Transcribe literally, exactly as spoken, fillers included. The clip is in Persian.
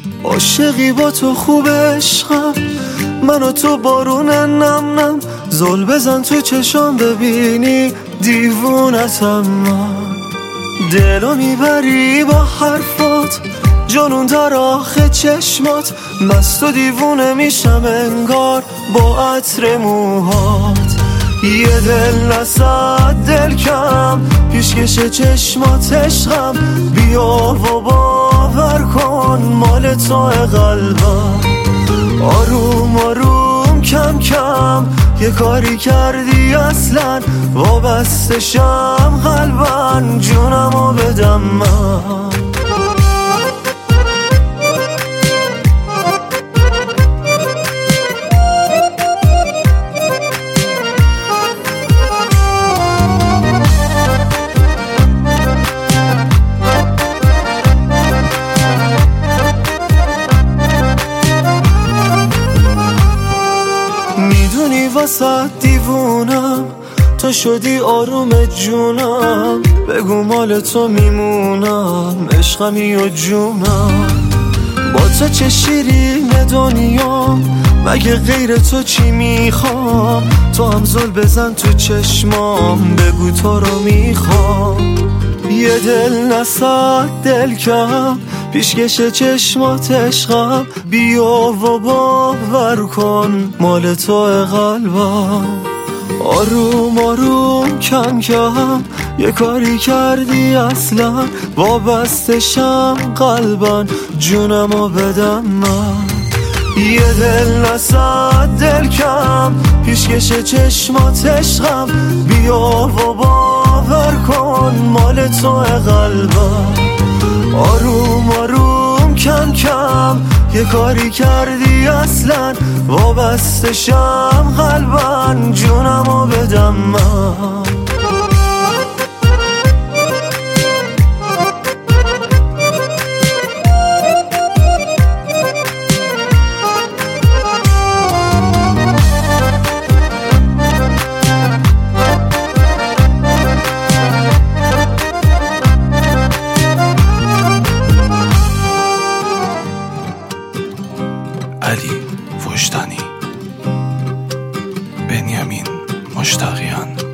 عاشقی با تو خوب عشقم، من و تو بارون نم نم. زل بزن تو چشام ببینی دیوونتم من. دلو میبری با حرفات، جنون در آخه چشمات. مست و دیوونه میشم انگار با عطر موهات. یه دل نصد دل کم، پیشکش چشمات عشقم. بیا و باور کن مال تو قلبم. آروم آروم کم کم یه کاری کردی اصلا، وابستشم قلبن جونمو بدم من. میدونی واسه دیوونم، تو شدی آروم جونم. بگو مال تو میمونم، عشقمی و جونم. با تو چه شیرین دنیام، مگه غیر تو چی میخوام. تو هم زل بزن تو چشمام، بگو تو رو میخوام. یه دل نصد دل کم، پیشکش چشمات عشقم. بیا و باور کن مال تو قلبم. آروم آروم کم کم یه کاری کردی اصلا، وابستشم قلبن جونمو بدم من. یه دل نصد دل کم، پیشکش چشمات عشقم. بیا و باور کن مال تو قلبم. آروم آروم کم کم یه کاری کردی اصلا، وابستشم قلبن جونمو بدم من. علی وجدانی، بنیامین مشتاقیان.